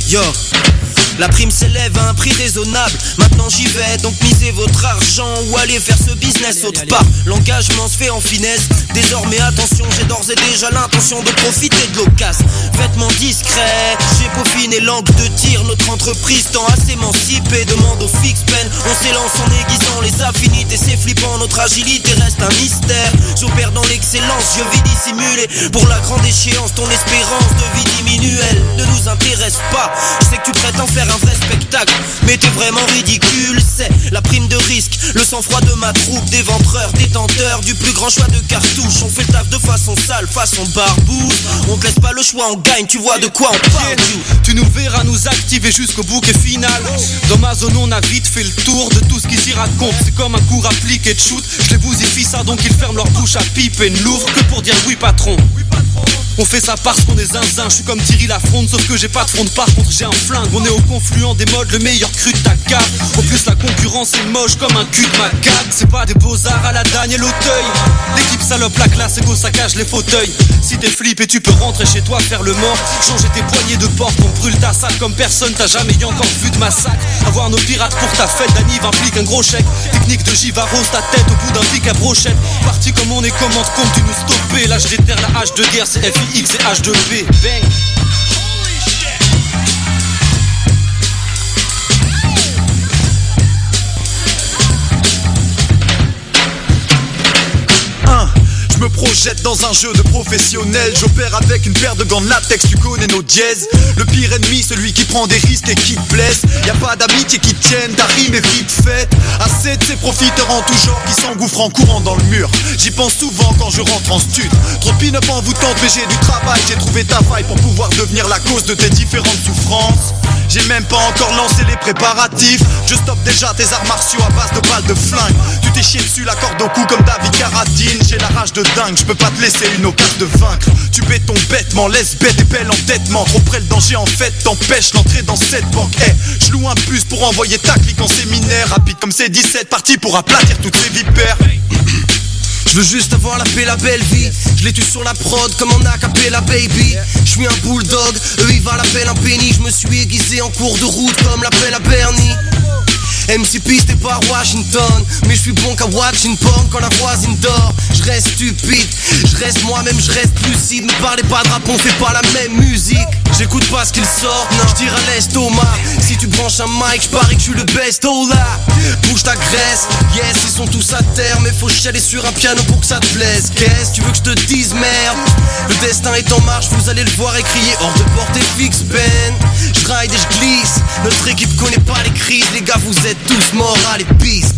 Yo, la prime s'élève à un prix raisonnable. Maintenant j'y vais, donc misez votre argent ou allez faire ce business autre part. L'engagement se fait en finesse. Désormais attention, j'ai d'ores et déjà l'intention de profiter de l'occasion. Vêtements discrets, j'ai peaufiné l'angle de tir. Notre entreprise tend à s'émanciper. Demande au fixe pen, on s'élance en aiguisant les affinités. C'est flippant, notre agilité reste un mystère. J'opère dans l'excellence, je vis dissimulé. Pour la grande échéance, ton espérance de vie diminue. Elle ne nous intéresse pas. Je sais que tu prêtes en faire un vrai spectacle, mais t'es vraiment ridicule. C'est la prime de risque, le sang-froid de ma troupe. Des ventreurs, détenteurs du plus grand choix de cartouches. On fait le taf de façon sale, façon barbouze. On te laisse pas le choix, on gagne, tu vois de quoi on parle. Tu nous verras nous activer jusqu'au bouquet final. Dans ma zone on a vite fait le tour de tout ce qui s'y raconte. C'est comme un cours appliqué de shoot. Je les bousifie ça donc ils ferment leur bouche à pipe et ne l'ouvrent que pour dire oui patron. On fait ça parce qu'on est zinzin, je suis comme Thierry Lafronde, sauf que j'ai pas de fronde, par contre j'ai un flingue. On est au confluent des modes, le meilleur cru de ta cave. En plus la concurrence est moche comme un cul de macaque. C'est pas des beaux-arts à la Daniel Auteuil. L'équipe salope la classe et go saccage les fauteuils. Si t'es flippé tu peux rentrer chez toi faire le mort. Changer tes poignées de porte, on brûle ta salle comme personne. T'as jamais eu encore vu de massacre. Avoir nos pirates pour ta fête d'anniv implique un gros chèque. Technique de Givaros, ta tête au bout d'un pic à brochette. Parti comme on est, commande compte, tu nous stoppes. Là je déterre la hache de guerre, c'est FIX et H2P. Bang. Je me projette dans un jeu de professionnel. J'opère avec une paire de gants de latex, tu connais nos dièses. Le pire ennemi, celui qui prend des risques et qui te blesse. Y'a pas d'amitié qui tienne, ta rime est vite faite. Assez de ces profiteurs en tout genre qui s'engouffrent en courant dans le mur. J'y pense souvent quand je rentre en stud. Trop de pin-up en vous tente, mais j'ai du travail. J'ai trouvé ta faille pour pouvoir devenir la cause de tes différentes souffrances. J'ai même pas encore lancé les préparatifs. Je stoppe déjà tes arts martiaux à base de balles de flingue. Tu t'es chié dessus la corde au cou comme David Carradine. J'ai la rage de dingue, je peux pas te laisser une occasion de vaincre. Tu béton bêtement, laisse bête et belle endettement. Trop près le danger en fait t'empêche d'entrer dans cette banque. Je loue un bus pour envoyer ta clique en séminaire. Rapide comme c'est 17, parti pour aplatir toutes ces vipères. Je veux juste avoir la paix, la belle vie. Je les tue sur la prod comme en acapella baby. Je suis un bulldog, eux ils valent l'appel un penny. Je me suis aiguisé en cours de route comme l'appel à Bernie. MC pisté par Washington, mais je suis bon qu'à watching porn quand la voisine dort. Je reste stupide, je reste moi-même, je reste lucide. Ne parlez pas de rap, on fait pas la même musique. J'écoute pas ce qu'ils sortent, non, je tire à l'estomac. Si tu branches un mic, je parie que je suis le best, oh là. Bouge ta graisse, yes, ils sont tous à terre. Mais faut chialer sur un piano pour que ça te plaise. Qu'est-ce tu veux que je te dise, merde? Le destin est en marche, vous allez le voir et crier hors de portée fixe, Ben. Je ride et je glisse, notre équipe connaît pas les crises. Les gars, vous êtes tous morts à l'épice.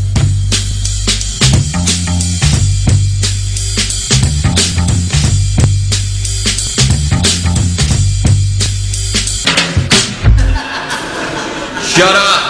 Shut up!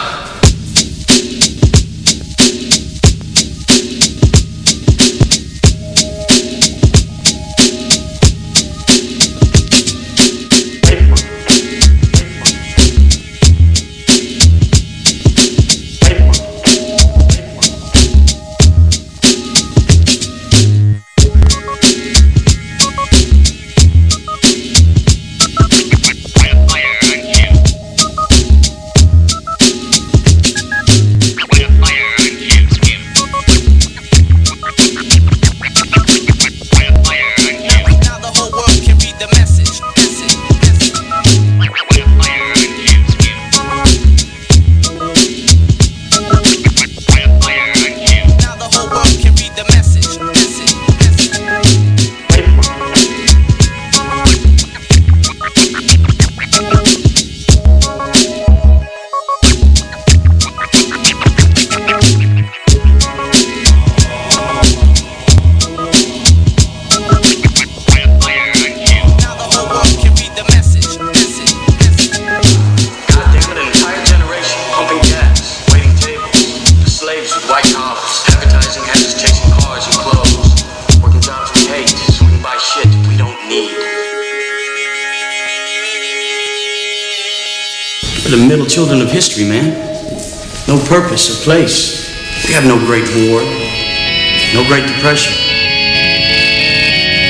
The middle children of history, man. No purpose or place. We have no great war, no great depression.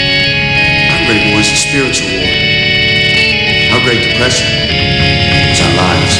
Our great war is a spiritual war. Our great depression was our lives.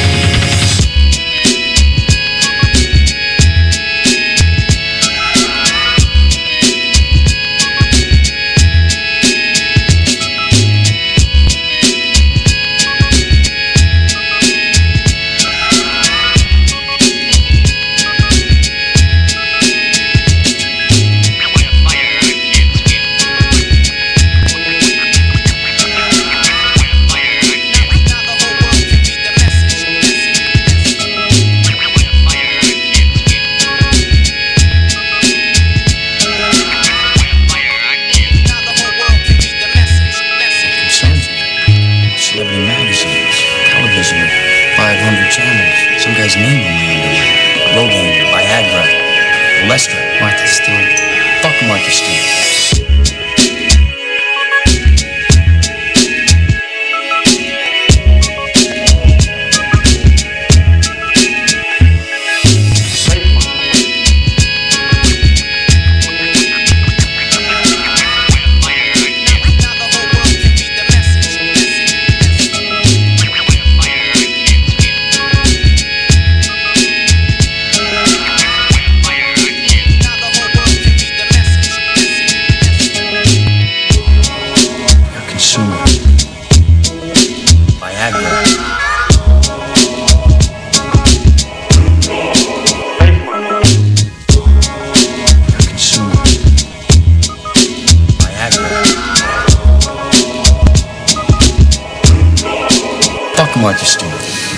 Martha Stewart.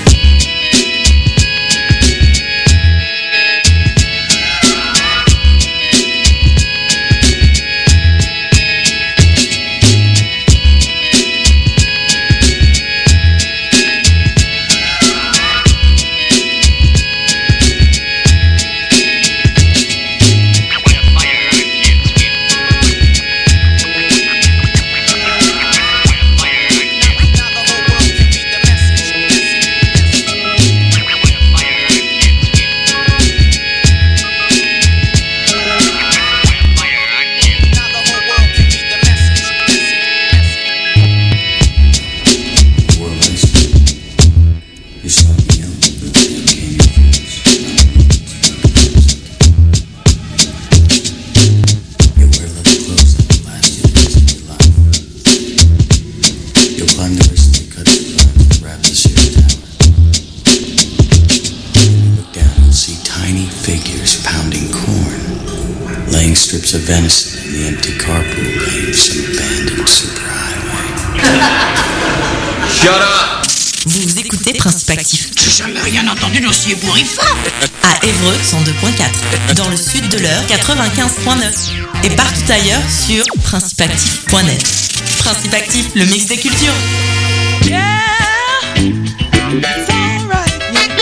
Of venison in the empty carpool lane of some abandoned superhighway. Shut up! Vous écoutez Principe Actif. J'ai jamais rien entendu d'aussi ébouriffant. À Évreux 102.4, dans le sud de l'Eure 95.9 et partout ailleurs sur principeactif.net. Principe Actif, le mix des cultures. Yeah, it's all right.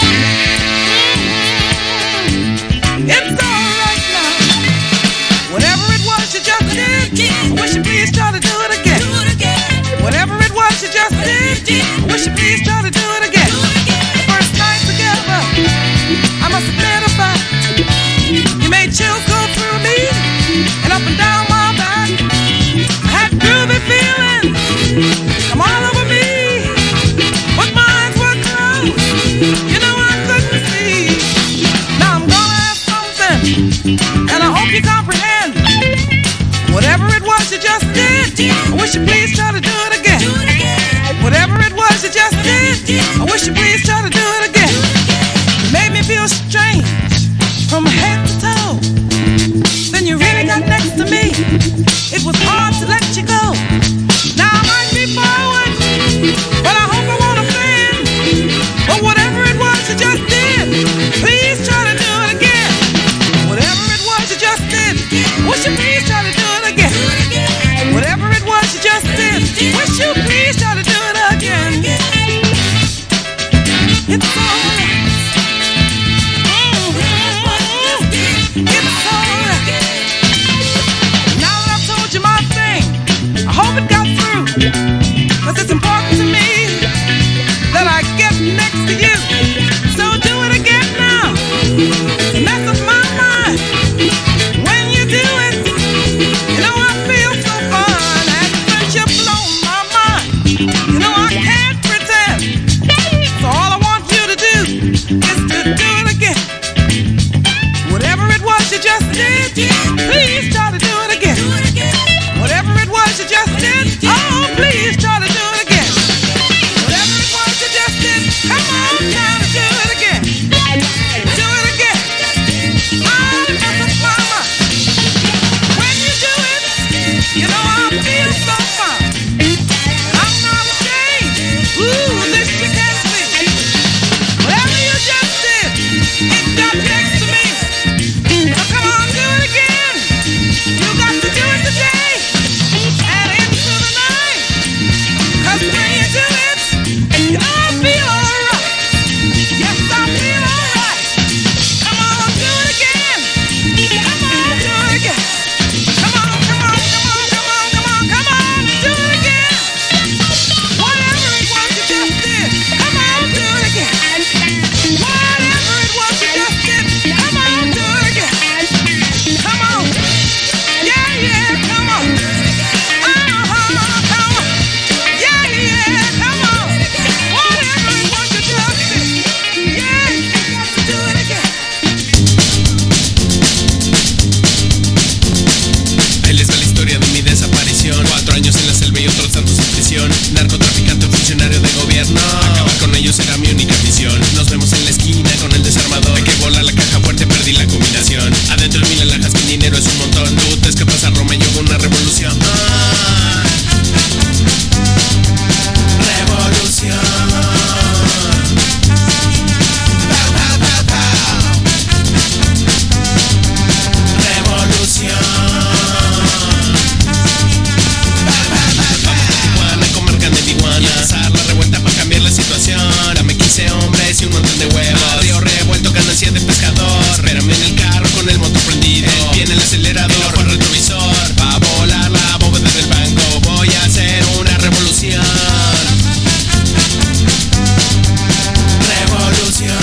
It's all right now. Whatever it was you just did, I wish you please try to do it again. Whatever it was you just did, I wish you please try to do it again. The first night together, I must admit about you made chills go through me and up and down my back. I had groovy feelings come all over me, but my eyes were closed. You know I couldn't see. Now I'm gonna ask something, and I hope you comprehend. Whatever it was you just did, I wish you please try to do it again. Whatever it was you just did, I wish you please try to do it again. You made me feel strange from head to toe. Then you really got next to me. It was hard to let you go. Now I might be forward, but I hope I won't offend. But whatever it was you just did, please try to do it again. Whatever it was you just did, wish you please try to do it again. Whatever it was you just did, wish you please try to do it again. ellos era mi única misión. Nos vemos en la esquina con el desarmador. Hay que volar la caja fuerte, perdí la combinación. Adentro de 1000 alhajas, mi dinero es un montón. Tú te escapas a Roma y yo con una revolución. Revolución. Revolución. Vamos a Tijuana, comer carne de iguana, lanzar la revuelta para cambiar la situación. Dame 15 hombres y un montón de huevos. Río revuelto, ganancia de pescador. Espérame en el carro con el motor prendido. Viene el acelerador, el ojo al retrovisor. Va a volar la bóveda del banco. Voy a hacer una revolución. Revolución.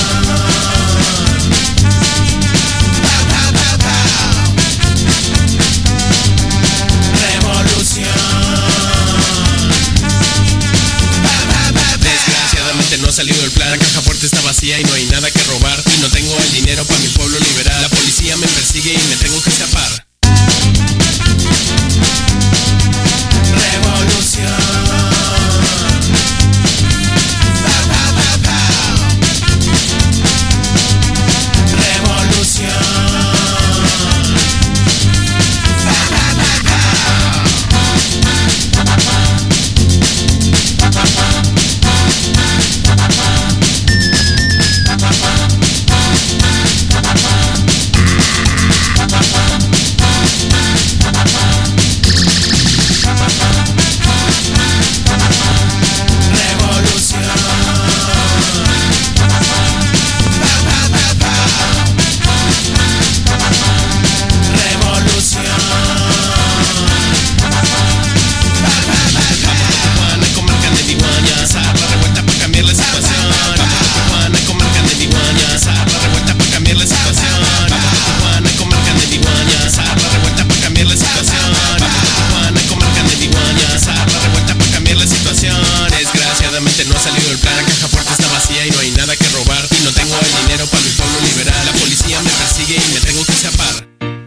Desgraciadamente no ha salido el plan. La caja fuerte está vacía y no hay nada que robar. Y no tengo el dinero para mi pueblo liberar. La policía me persigue y me tengo que escapar. Revolución. Revolución. No ha salido el plan, la caja fuerte está vacía y no hay nada que robar. Y no tengo el dinero para mi pueblo liberar. La policía me persigue y me tengo que escapar.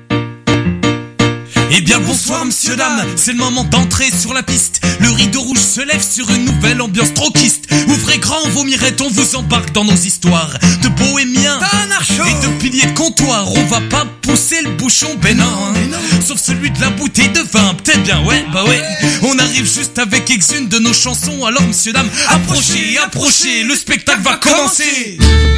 Eh bien bonsoir monsieur dame, c'est le moment d'entrer sur la piste. Le rideau rouge se lève sur une nouvelle ambiance troquiste. Ouvrez grand vos mirettes, on vous embarque dans nos histoires de bohémiens et de piliers de comptoir. On va pas pousser le bouchon, ben non, hein. Sauf celui de la bouteille de vin, peut-être bien, ouais, bah ouais. On arrive juste avec une de nos chansons. Alors monsieur dame, approchez, approchez, le spectacle va commencer.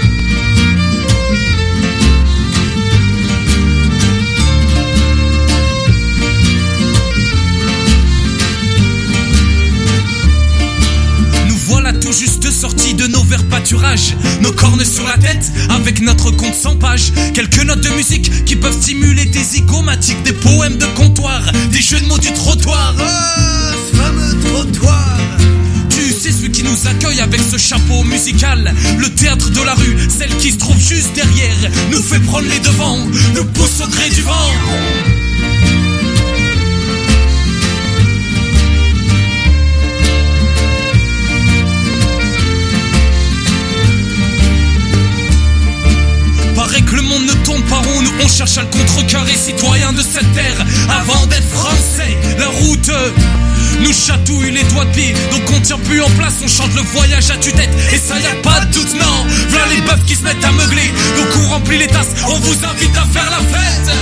Tout juste sortis de nos verts pâturages, nos cornes sur la tête, avec notre compte 100 pages. Quelques notes de musique qui peuvent stimuler tes zygomatiques, des poèmes de comptoir, des jeux de mots du trottoir. Ah, ce fameux trottoir. Tu sais, celui qui nous accueille avec ce chapeau musical. Le théâtre de la rue, celle qui se trouve juste derrière, nous fait prendre les devants, nous pousse au gré du vent. Paraît que le monde ne tourne pas rond, nous on cherche à le contrecarrer. Citoyens de cette terre, avant d'être français, la route nous chatouille les doigts de pied. Donc on tient plus en place, on chante le voyage à tue-tête. Et ça y a pas de doute, non. V'là les bœufs qui se mettent à meugler, donc on remplit les tasses, on vous invite à faire la fête.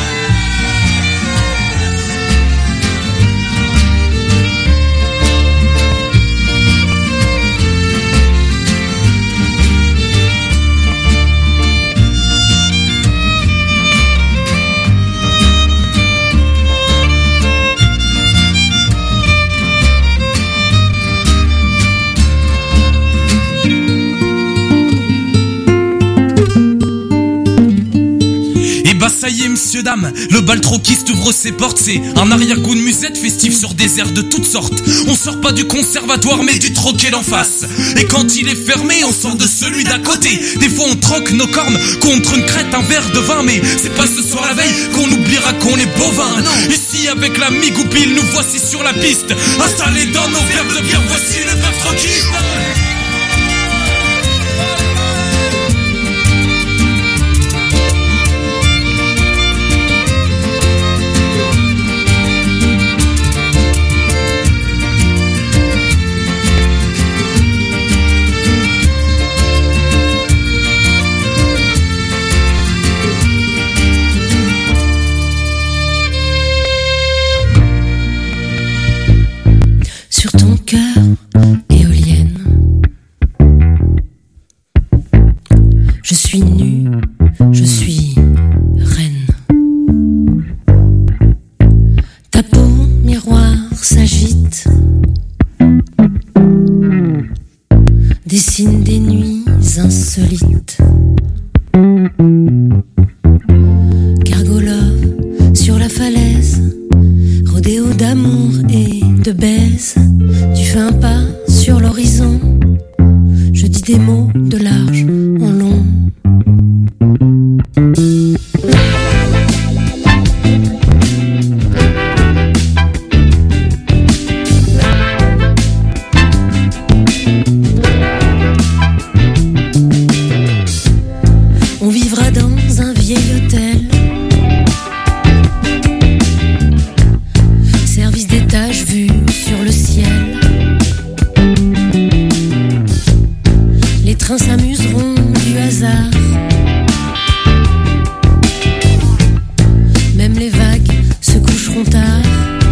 Bah ça y est monsieur dame, le bal troquiste ouvre ses portes. C'est un arrière-goût de musette festif sur des airs de toutes sortes. On sort pas du conservatoire mais du troquet d'en face. Et quand il est fermé on sort de celui d'à côté. Des fois on troque nos cornes contre une crête, un verre de vin. Mais c'est pas ce soir la veille qu'on oubliera qu'on est bovin. Ici avec la migoupille nous voici sur la piste, installés dans nos verres de bière, voici le bœuf troquiste. suis nue, je suis reine. Ta peau, miroir, s'agite, dessine des nuits insolites. Cargolove sur la falaise, rodéo d'amour et de baise. Tu fais un pas sur l'horizon, je dis des mots de large en long. On vivra dans un vieil hôtel, service d'étage vu sur le ciel. Les trains s'amuseront du hasard, même les vagues se coucheront tard.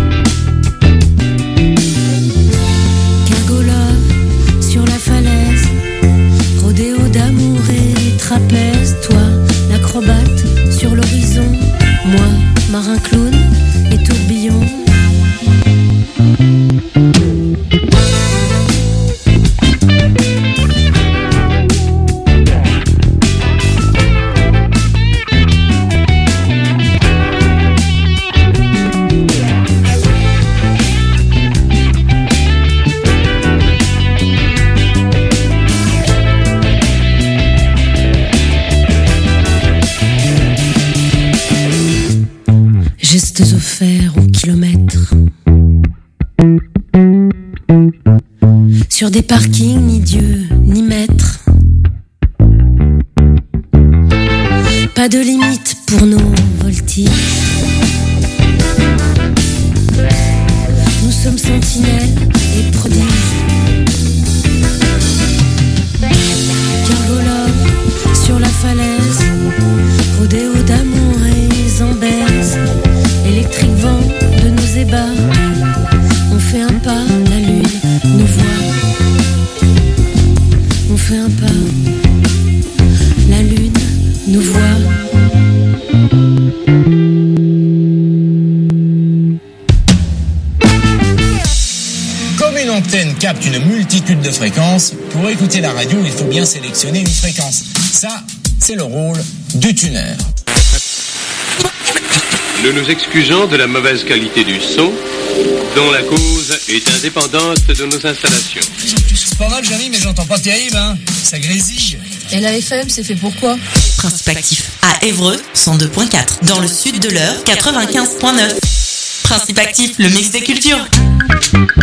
Cargolove sur la falaise, rodéo d'amour et trapèze. Toi, l'acrobate sur l'horizon, moi, marin clown et tourbillon. Gestes offerts au kilomètre, sur des parkings ni Dieu ni maître. Pas de limite pour nos voltiges. Nous sommes sentinelles et prodiges. Cargolove sur la falaise, rodéo d'amour et zambèze. Électrique vent de nos ébats, on fait un pas, la lune nous voit. On fait un pas, la lune nous voit. Comme une antenne capte une multitude de fréquences, pour écouter la radio, il faut bien sélectionner une fréquence. Ça, c'est le rôle du tuner. Nous nous excusons de la mauvaise qualité du son, dont la cause est indépendante de nos installations. C'est pas mal, Johnny, mais j'entends pas terrible, hein. Ça grésille. Et la FM, c'est fait pour quoi? Principe Actif à Évreux, 102.4. Dans le sud de l'Eure, 95.9. Principe Actif, le mix des cultures.